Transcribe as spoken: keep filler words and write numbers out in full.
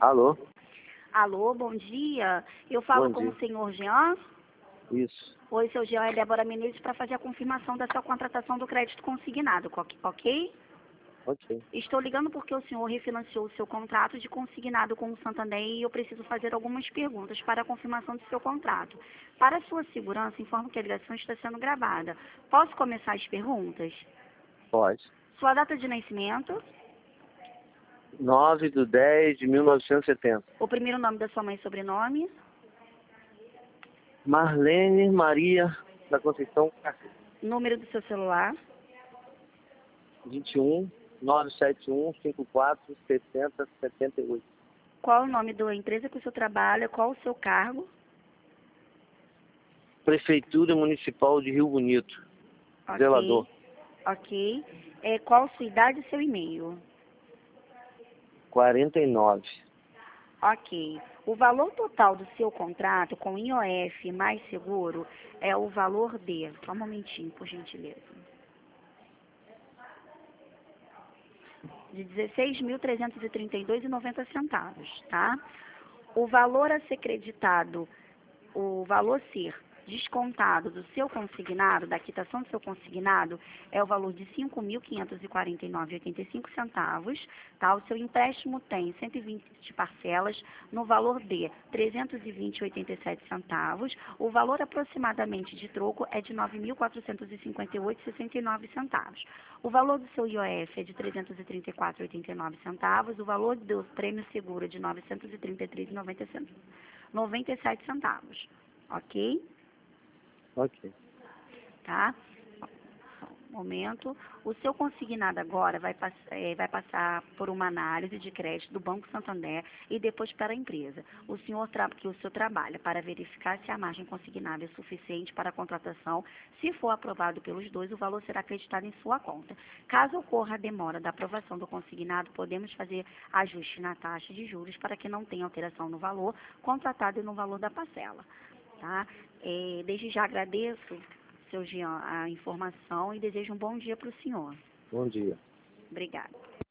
Alô? Alô, bom dia. Eu falo Bom com dia. o senhor Jean. Isso. Oi, seu Jean, é Débora Menezes para fazer a confirmação da sua contratação do crédito consignado, co- ok? Ok. Estou ligando porque o senhor refinanciou o seu contrato de consignado com o Santander e eu preciso fazer algumas perguntas para a confirmação do seu contrato. Para sua segurança, informo que a ligação está sendo gravada. Posso começar as perguntas? Pode. Sua data de nascimento, nove de dez de mil novecentos e setenta. o primeiro nome da sua mãe e sobrenome, Marlene Maria da Conceição Castro. número do seu celular, vinte e um, novecentos e setenta e um, cinquenta e quatro, sessenta, setenta e oito. qual o nome da empresa que o senhor trabalha, qual o seu cargo, Prefeitura Municipal de Rio Bonito. ok, Zelador. ok, é, qual sua idade e seu e-mail, quarenta e nove. ok. O valor total do seu contrato com I O F mais seguro é o valor de, só um momentinho, por gentileza, de dezesseis mil trezentos e trinta e dois reais e noventa centavos, tá? O valor a ser creditado, o valor ser descontado do seu consignado, da quitação do seu consignado, é o valor de cinco mil quinhentos e quarenta e nove reais e oitenta e cinco centavos, tá? O seu empréstimo tem cento e vinte parcelas no valor de trezentos e vinte reais e oitenta e sete centavos. O valor aproximadamente de troco é de nove mil quatrocentos e cinquenta e oito reais e sessenta e nove centavos. O valor do seu I O F é de trezentos e trinta e quatro reais e oitenta e nove centavos. O valor do prêmio seguro é de novecentos e trinta e três reais e noventa e sete centavos. Ok? Ok. Tá? Só um momento. O seu consignado agora vai, pass eh, vai passar por uma análise de crédito do Banco Santander e depois para a empresa. O senhor tra que o senhor trabalha para verificar se a margem consignada é suficiente para a contratação. Se for aprovado pelos dois, o valor será acreditado em sua conta. Caso ocorra a demora da aprovação do consignado, podemos fazer ajuste na taxa de juros para que não tenha alteração no valor contratado e no valor da parcela. Tá? É, desde já agradeço, seu Jean, a informação e desejo um bom dia para o senhor. Bom dia. Obrigada.